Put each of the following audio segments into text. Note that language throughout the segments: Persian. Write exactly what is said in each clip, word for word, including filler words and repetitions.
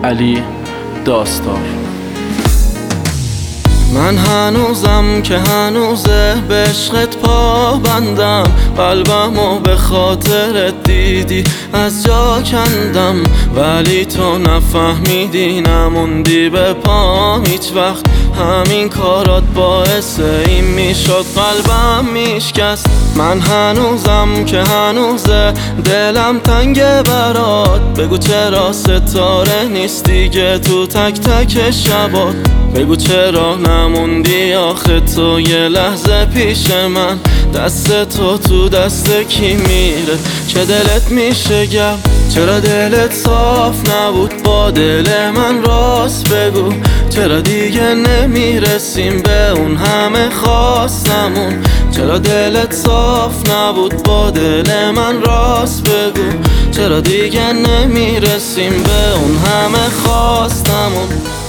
علی داستار. من هنوزم که هنوزه به عشقت پابندم، قلبمو به خاطرت دیدی از جا کندم، ولی تو نفهمیدی نموندی به پام هیچ وقت. همین کارات باعث این میشد قلبم میشکست. من هنوزم که هنوزه دلم تنگه برات، بگو چرا ستاره نیستی که تو تک تک شبات، بگو چرا نموندی آخه تو یه لحظه پیش من. دست تو تو دست کی میره که دلت میشه گم؟ چرا دلت صاف نبود با دل من راست بگو؟ چرا دیگه نمیرسیم به اون همه خواستمون؟ چرا دلت صاف نبود با دل من راست بگو؟ چرا دیگه نمیرسیم به اون همه خواستمون؟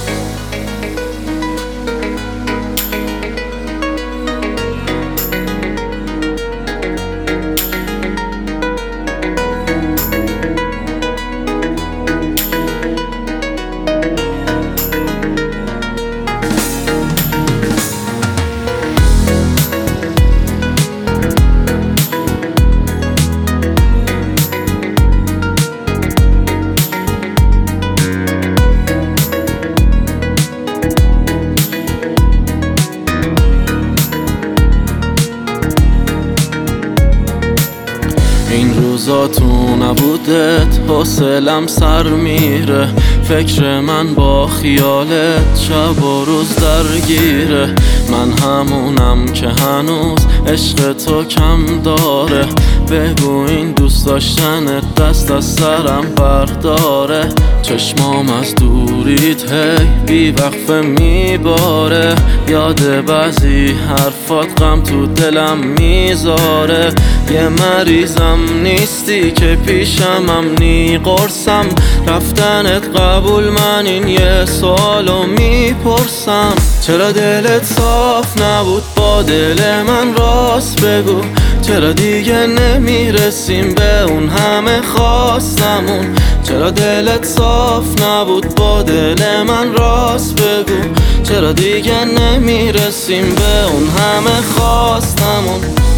این روزا تو نبودت حوصلم سر میره، فکر من با خیالت شب و روز درگیره. من همونم که هنوز عشق تو کم داره، بگو این دوست داشتنت دست از سرم برداره. چشمام از دوریت هی بی وقفه میباره، یاد بعضی حرفات غم تو دلم میذاره. یه مریضم نیستی که پیشمم نی قرصم، رفتنت قبول من این یه سوالو میپرسم. چرا دلت صاف نبود با دل من راست بگو؟ چرا دیگه نمیرسیم به اون همه خواستمون؟ چرا دلت صاف نبود با دل من راست بگو؟ چرا دیگه نمیرسیم به اون همه خواستمون؟